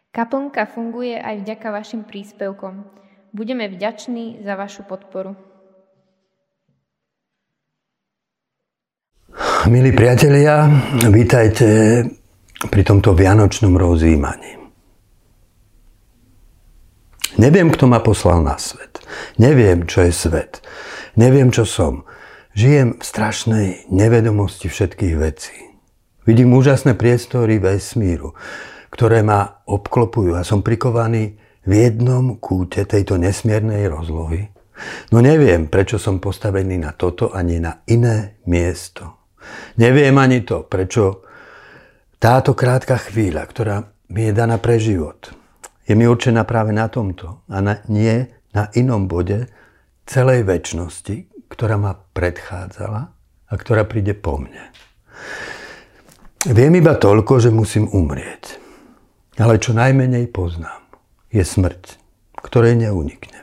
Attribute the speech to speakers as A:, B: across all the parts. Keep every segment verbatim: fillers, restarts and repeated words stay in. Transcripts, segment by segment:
A: Kaplnka funguje aj vďaka vašim príspevkom. Budeme vďační za vašu podporu.
B: Milí priatelia, vítajte pri tomto vianočnom rozjímaní. Neviem, kto ma poslal na svet. Neviem, čo je svet. Neviem, čo som. Žijem v strašnej nevedomosti všetkých vecí. Vidím úžasné priestory vesmíru, ktoré ma obklopujú a som prikovaný v jednom kúte tejto nesmiernej rozlohy. No neviem, prečo som postavený na toto a nie na iné miesto. Neviem ani to, prečo táto krátka chvíľa, ktorá mi je daná pre život, je mi určená práve na tomto a na, nie na inom bode celej večnosti, ktorá ma predchádzala a ktorá príde po mne. Viem iba toľko, že musím umrieť. Ale čo najmenej poznám, je smrť, ktorej neuniknem.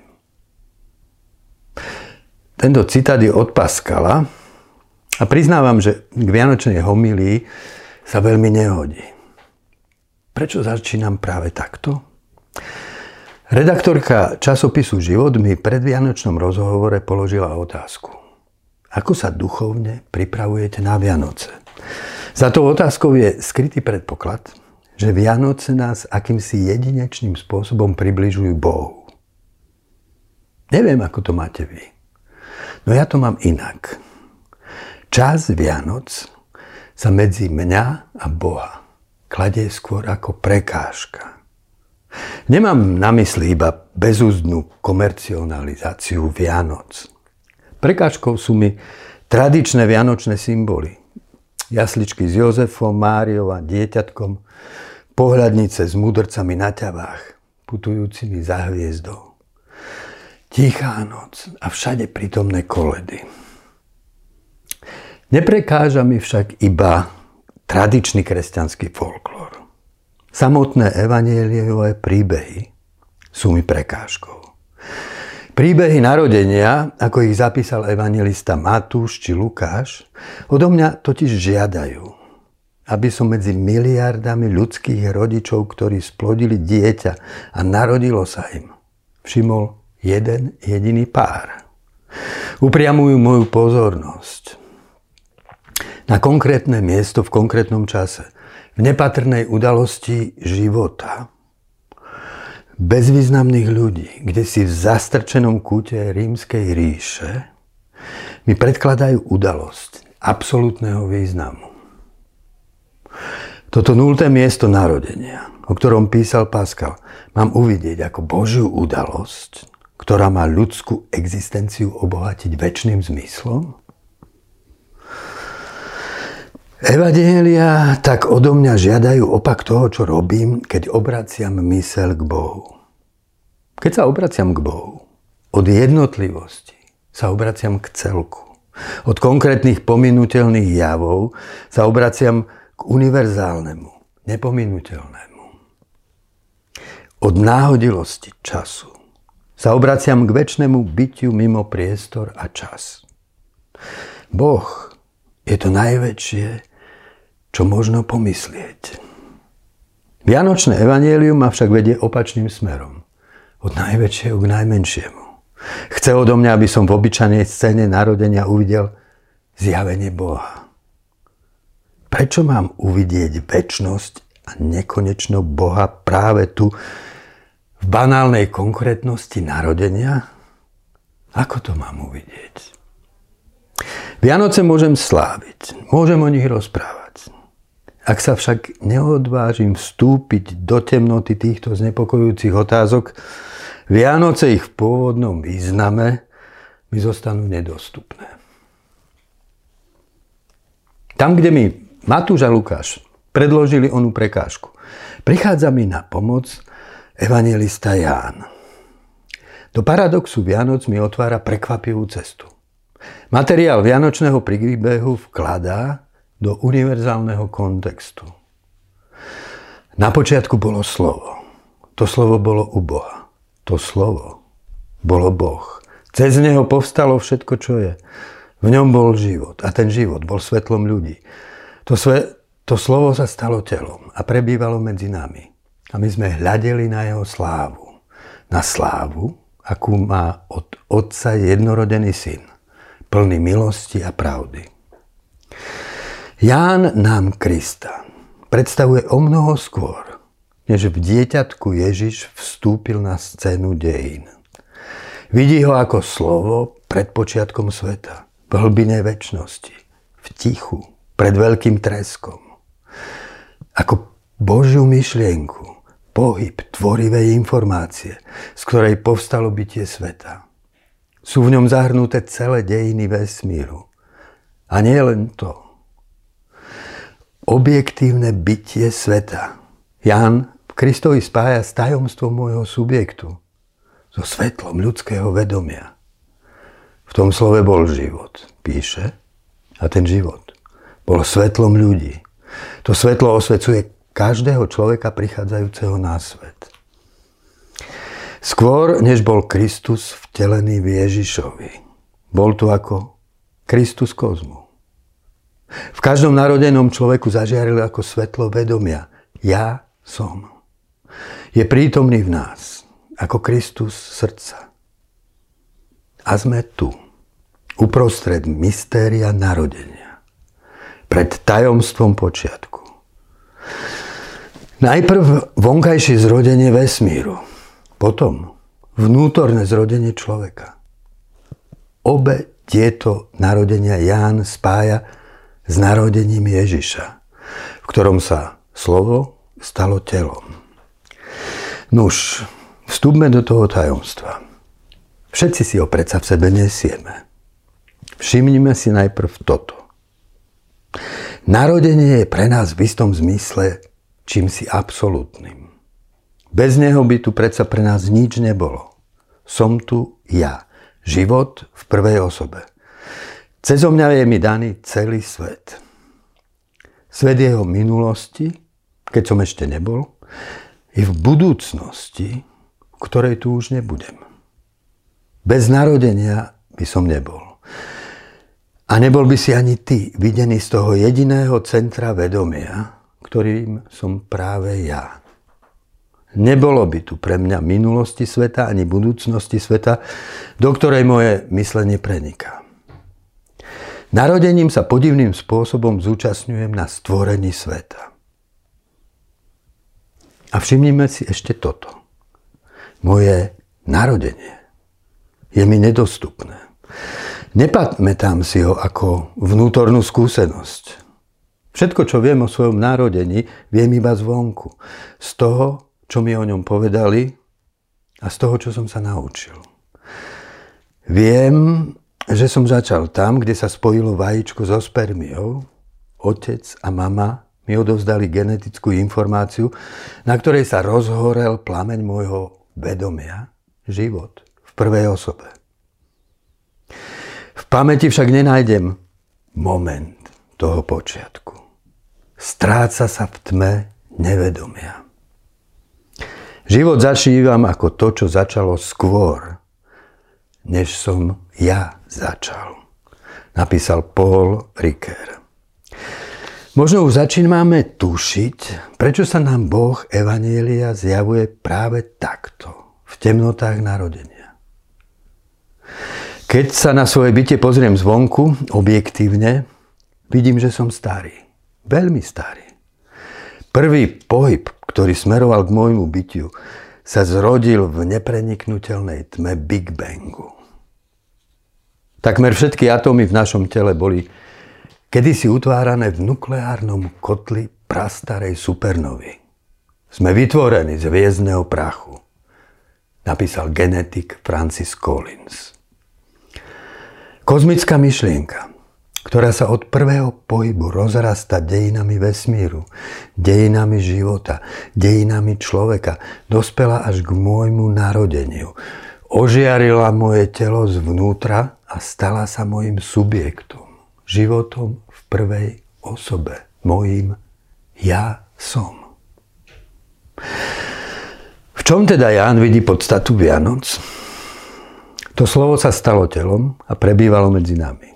B: Tento citát je od Pascala a priznávam, že k vianočnej homílii sa veľmi nehodí. Prečo začínam práve takto? Redaktorka časopisu Život mi pred vianočnom rozhovore položila otázku. Ako sa duchovne pripravujete na Vianoce? Za tou otázkou je skrytý predpoklad, že Vianoce nás akýmsi jedinečným spôsobom približujú Bohu. Neviem, ako to máte vy. No ja to mám inak. Čas Vianoc sa medzi mňa a Boha kladie skôr ako prekážka. Nemám na mysli iba bezúzdnú komercionalizáciu Vianoc. Prekážkou sú mi tradičné vianočné symboly. Jasličky s Jozefom, Máriou a dieťatkom, pohľadnice s mudrcami na ťavách, putujúcimi za hviezdou. Tichá noc a všade prítomné koledy. Neprekáža mi však iba tradičný kresťanský folklór. Samotné evanjeliové príbehy sú mi prekážkou. Príbehy narodenia, ako ich zapísal evanjelista Matúš či Lukáš, odo mňa totiž žiadajú, aby som medzi miliardami ľudských rodičov, ktorí splodili dieťa a narodilo sa im, všimol jeden jediný pár. Upriamujú moju pozornosť na konkrétne miesto v konkrétnom čase, v nepatrnej udalosti života bezvýznamných ľudí, kde si v zastrčenom kúte rímskej ríše mi predkladajú udalosť absolútneho významu. Toto nulté miesto narodenia, o ktorom písal Pascal, mám uvidieť ako Božiu udalosť, ktorá má ľudskú existenciu obohatiť večným zmyslom? Evanjelia tak odo mňa žiadajú opak toho, čo robím, keď obraciam myseľ k Bohu. Keď sa obraciam k Bohu, od jednotlivosti sa obraciam k celku. Od konkrétnych pominuteľných javov sa obraciam k univerzálnemu, nepominuteľnému. Od náhodilosti času sa obraciam k večnému bytiu mimo priestor a čas. Boh je to najväčšie, čo možno pomyslieť. Vianočné evanjelium ma však vedie opačným smerom. Od najväčšieho k najmenšiemu. Chce odo mňa, aby som v obyčajnej scéne narodenia uvidel zjavenie Boha. Prečo mám uvidieť večnosť a nekonečno Boha práve tu, v banálnej konkrétnosti narodenia? Ako to mám uvidieť? Vianoce môžem sláviť, môžem o nich rozprávať. Ak sa však neodvážim vstúpiť do temnoty týchto znepokojujúcich otázok, Vianoce ich v pôvodnom význame mi zostanú nedostupné. Tam, kde mi Matúš a Lukáš predložili onú prekážku, prichádza mi na pomoc evanjelista Ján. Do paradoxu Vianoc mi otvára prekvapivú cestu. Materiál vianočného príbehu vkladá do univerzálneho kontextu. Na počiatku bolo slovo. To slovo bolo u Boha. To slovo bolo Boh. Cez neho povstalo všetko, čo je. V ňom bol život a ten život bol svetlom ľudí. To, sve, to slovo sa stalo telom a prebývalo medzi nami. A my sme hľadeli na jeho slávu. Na slávu, akú má od Otca jednorodený syn, plný milosti a pravdy. Ján nám Krista predstavuje o mnoho skôr, než v dieťatku Ježiš vstúpil na scénu dejín. Vidí ho ako slovo pred počiatkom sveta, v hlbine večnosti, v tichu, pred veľkým treskom. Ako Božiu myšlienku, pohyb tvorivej informácie, z ktorej povstalo bytie sveta. Sú v ňom zahrnuté celé dejiny vesmíru. A nie len to. Objektívne bytie sveta. Ján v Kristovi spája s tajomstvom môjho subjektu, so svetlom ľudského vedomia. V tom slove bol život, píše, a ten život bol svetlom ľudí. To svetlo osvecuje každého človeka prichádzajúceho na svet. Skôr, než bol Kristus vtelený v Ježišovi, bol tu ako Kristus kozmu. V každom narodenom človeku zažiaril ako svetlo vedomia. Ja som. Je prítomný v nás, ako Kristus srdca. A sme tu, uprostred mystéria narodenia, pred tajomstvom počiatku. Najprv vonkajšie zrodenie vesmíru, potom vnútorné zrodenie človeka. Obe tieto narodenia Ján spája s narodením Ježiša, v ktorom sa slovo stalo telom. Nuž, vstúpme do toho tajomstva. Všetci si ho predsa v sebe nesieme. Všimnime si najprv toto. Narodenie je pre nás v istom zmysle čímsi absolútnym. Bez neho by tu predsa pre nás nič nebolo. Som tu ja, život v prvej osobe. Cezo mňa je mi daný celý svet. Svet jeho minulosti, keď som ešte nebol, i v budúcnosti, v ktorej tu už nebudem. Bez narodenia by som nebol. A nebol by si ani ty videný z toho jediného centra vedomia, ktorým som práve ja. Nebolo by tu pre mňa minulosti sveta ani budúcnosti sveta, do ktorej moje myslenie preniká. Narodením sa podivným spôsobom zúčastňujem na stvorení sveta. A všimnime si ešte toto. Moje narodenie je mi nedostupné. Nepamätám si ho ako vnútornú skúsenosť. Všetko, čo viem o svojom narodení, viem iba zvonku. Z toho, čo mi o ňom povedali a z toho, čo som sa naučil. Viem, že som začal tam, kde sa spojilo vajíčko so spermiou. Otec a mama mi odovzdali genetickú informáciu, na ktorej sa rozhorel plameň môjho vedomia, život v prvej osobe. V pamäti však nenájdem moment toho počiatku. Stráca sa v tme nevedomia. Život zažívam ako to, čo začalo skôr, než som ja začal. Napísal Paul Ricoeur. Možno už začíname tušiť, prečo sa nám Boh Evanjelia zjavuje práve takto, v temnotách narodenia. Keď sa na svoje bytie pozriem zvonku, objektívne, vidím, že som starý. Veľmi starý. Prvý pohyb, ktorý smeroval k môjmu bytiu, sa zrodil v nepreniknutelnej tme Big Bangu. Takmer všetky atómy v našom tele boli kedysi utvárané v nukleárnom kotli prastarej supernovy. Sme vytvorení z hviezdneho prachu, napísal genetik Francis Collins. Kozmická myšlienka, ktorá sa od prvého pohybu rozrasta dejinami vesmíru, dejinami života, dejinami človeka, dospela až k môjmu narodeniu. Ožiarila moje telo zvnútra a stala sa mojím subjektom, životom v prvej osobe, mojím ja som. V čom teda Ján vidí podstatu Vianoc? To slovo sa stalo telom a prebývalo medzi nami.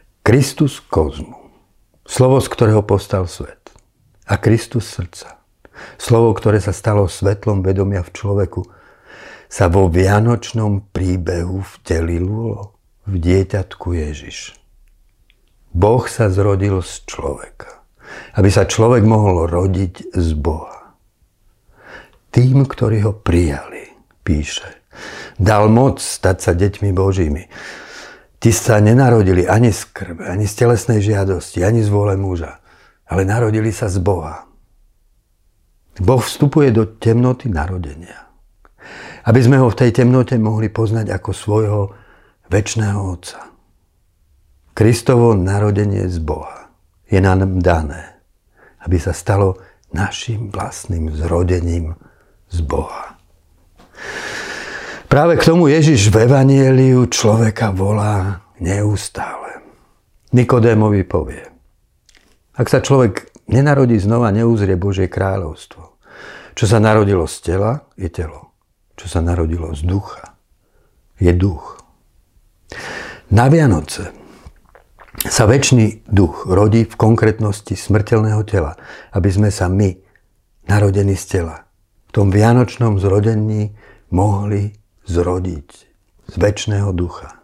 B: Kristus kozmu, slovo, z ktorého povstal svet. A Kristus srdca, slovo, ktoré sa stalo svetlom vedomia v človeku, sa vo vianočnom príbehu vtelilo v dieťatku Ježiš. Boh sa zrodil z človeka, aby sa človek mohol rodiť z Boha. Tým, ktorí ho prijali, píše, dal moc stať sa deťmi Božími. Tí sa nenarodili ani z krve, ani z telesnej žiadosti, ani z vôle muža, ale narodili sa z Boha. Boh vstupuje do temnoty narodenia, aby sme ho v tej temnote mohli poznať ako svojho večného Otca. Kristovo narodenie z Boha je nám dané, aby sa stalo našim vlastným zrodením z Boha. Práve k tomu Ježiš v Evanjeliu človeka volá neustále. Nikodémovi povie, ak sa človek nenarodí znova, neuzrie Božie kráľovstvo. Čo sa narodilo z tela, je telo. Čo sa narodilo z ducha, je duch. Na Vianoce sa večný duch rodí v konkrétnosti smrteľného tela, aby sme sa my, narodení z tela, v tom vianočnom zrodení mohli zrodiť z večného ducha.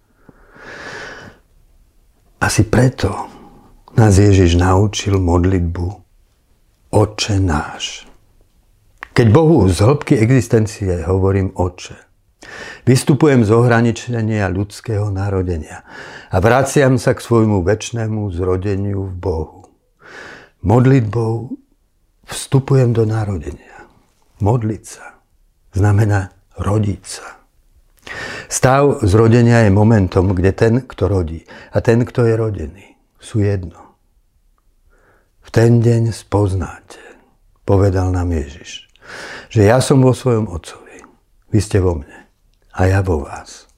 B: Asi preto nás Ježiš naučil modlitbu Otče náš. Keď Bohu z hĺbky existencie hovorím Otče, vystupujem z ohraničenia ľudského narodenia a vraciam sa k svojmu večnému zrodeniu v Bohu. Modlitbou vstupujem do narodenia. Modliť sa znamená rodiť sa. Stav zrodenia je momentom, kde ten, kto rodí a ten, kto je rodený, sú jedno. V ten deň spoznáte, povedal nám Ježiš, že ja som vo svojom Otcovi, vy ste vo mne a ja vo vás.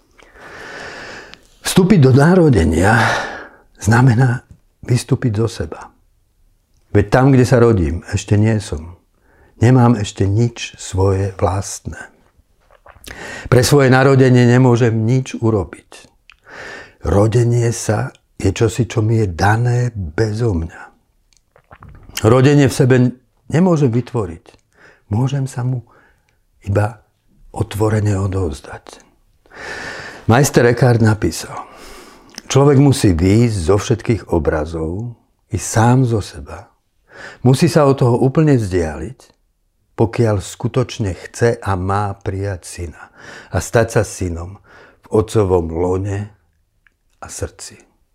B: Vstúpiť do narodenia znamená vystúpiť zo seba. Veď tam, kde sa rodím, ešte nie som. Nemám ešte nič svoje vlastné. Pre svoje narodenie nemôžem nič urobiť. Rodenie sa je čosi, čo mi je dané bezo mňa. Rodenie v sebe nemôžem vytvoriť. Môžem sa mu iba otvorene odovzdať. Majster Eckhart napísal, človek musí výjsť zo všetkých obrazov i sám zo seba. Musí sa od toho úplne vzdialiť, pokiaľ skutočne chce a má prijať syna a stať sa synom v otcovom lone a srdci.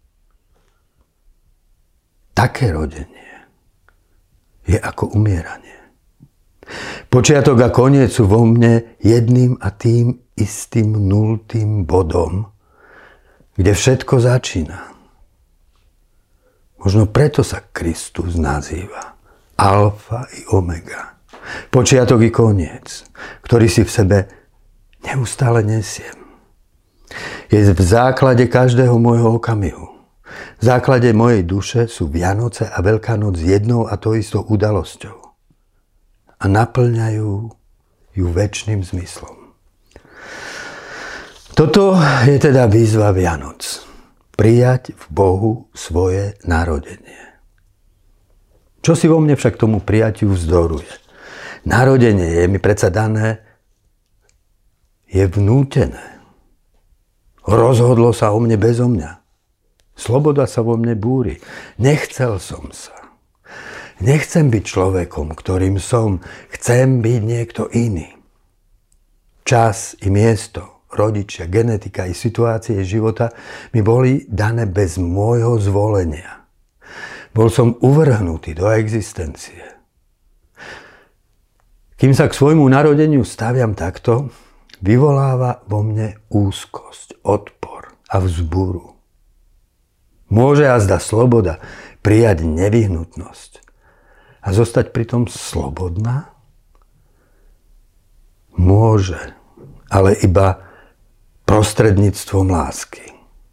B: Také rodenie je ako umieranie. Počiatok a koniec sú vo mne jedným a tým istým nultým bodom, kde všetko začína. Možno preto sa Kristus nazýva alfa i omega. Počiatok i koniec, ktorý si v sebe neustále nesiem. Je v základe každého môjho okamihu. V základe mojej duše sú Vianoce a Veľká noc jednou a to istou udalosťou. A naplňajú ju večným zmyslom. Toto je teda výzva Vianoc. Prijať v Bohu svoje narodenie. Čo si vo mne však tomu prijatiu vzdoruje? Narodenie je mi predsa dané, je vnútené. Rozhodlo sa o mne bezo mňa. Sloboda sa vo mne búri. Nechcel som sa. Nechcem byť človekom, ktorým som. Chcem byť niekto iný. Čas i miesto, rodičia, genetika i situácie života mi boli dané bez môjho zvolenia. Bol som uvrhnutý do existencie. Kým sa k svojmu narodeniu staviam takto, vyvoláva vo mne úzkosť, odpor a vzburu. Môže azda sloboda prijať nevyhnutnosť a zostať pritom slobodná? Môže, ale iba prostredníctvom lásky.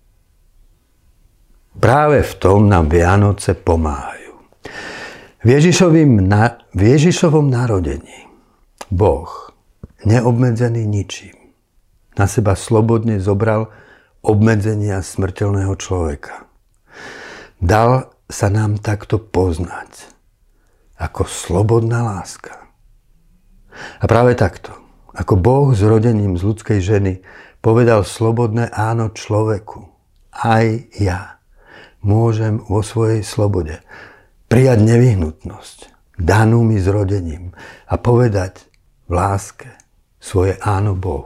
B: Práve v tom nám Vianoce pomáhajú. V Ježišovom narodení Boh, neobmedzený ničím, na seba slobodne zobral obmedzenia smrteľného človeka. Dal sa nám takto poznať ako slobodná láska. A práve takto, ako Boh s rodením z ľudskej ženy povedal slobodné áno človeku, aj ja môžem vo svojej slobode prijať nevyhnutnosť, danú mi zrodením a povedať v láske svoje áno Bohu.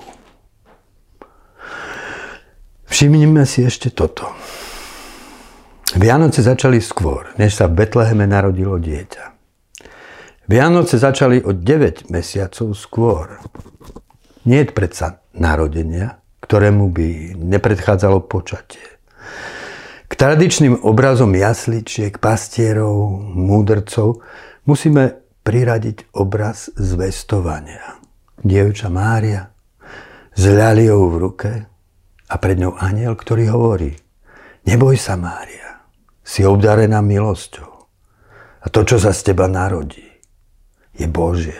B: Všimnime si ešte toto. Vianoce začali skôr, než sa v Betleheme narodilo dieťa. Vianoce začali o deväť mesiacov skôr. Nie je predsa narodenia, ktorému by nepredchádzalo počatie. K tradičným obrazom jasličiek, pastierov, múdrcov musíme priradiť obraz zvestovania. Dievča Mária s ľaliou v ruke a pred ňou anjel, ktorý hovorí: neboj sa, Mária, si obdarená milosťou a to, čo sa z teba narodí, je Božie.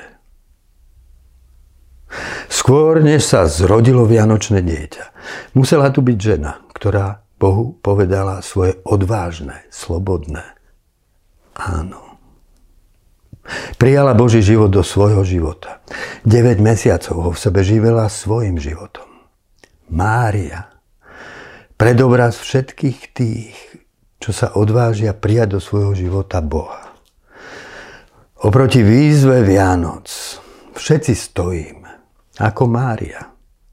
B: Skôr, než sa zrodilo vianočné dieťa, musela tu byť žena, ktorá Bohu povedala svoje odvážne, slobodné áno. Prijala Boží život do svojho života. deväť mesiacov ho v sebe živela svojim životom. Mária, predobraz všetkých tých, čo sa odvážia prijať do svojho života Boha. Oproti výzve Vianoc všetci stojíme ako Mária.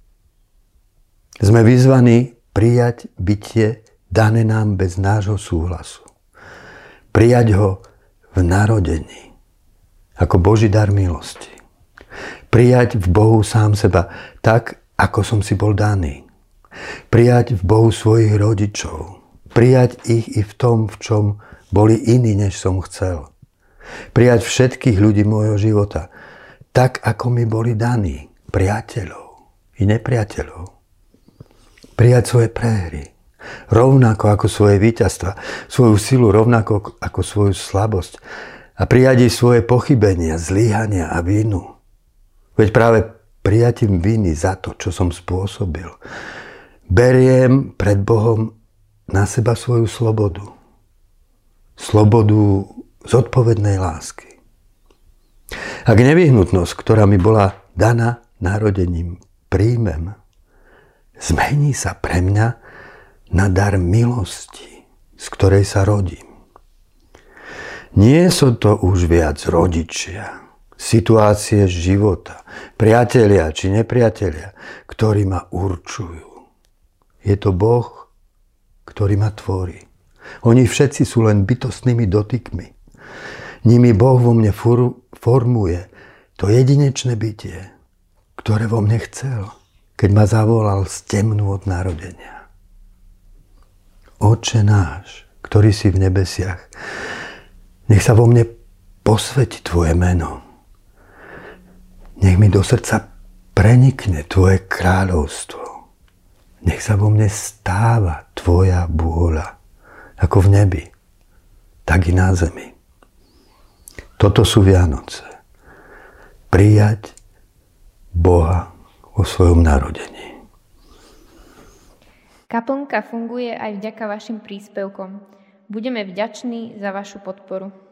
B: Sme vyzvaní prijať bytie dané nám bez nášho súhlasu. Prijať ho v narodení ako Boží dar milosti. Prijať v Bohu sám seba tak, ako som si bol daný. Prijať v Bohu svojich rodičov. Prijať ich i v tom, v čom boli iní, než som chcel. Prijať všetkých ľudí môjho života tak, ako mi boli daní. Priateľov i nepriateľov. Prijať svoje prehry rovnako ako svoje víťazstva, svoju silu rovnako ako svoju slabosť a prijať i svoje pochybenia, zlyhania a vinu. Veď práve prijatím viny za to, čo som spôsobil, beriem pred Bohom na seba svoju slobodu. Slobodu zodpovednej lásky. Ak nevyhnutnosť, ktorá mi bola daná narodením, príjmem, zmení sa pre mňa na dar milosti, z ktorej sa rodím. Nie sú to už viac rodičia, situácie života, priatelia či nepriatelia, ktorí ma určujú. Je to Boh, ktorý ma tvorí. Oni všetci sú len bytostnými dotykmi. Nimi Boh vo mne formuje to jedinečné bytie, ktoré vo mne chcel, keď ma zavolal z temnú od narodenia. Otče náš, ktorý si v nebesiach, nech sa vo mne posväti Tvoje meno. Nech mi do srdca prenikne Tvoje kráľovstvo. Nech sa vo mne stáva Tvoja vôľa, ako v nebi, tak i na zemi. Toto sú Vianoce. Prijať Boha vo svojom narodení.
A: Kaplnka funguje aj vďaka vašim príspevkom. Budeme vďační za vašu podporu.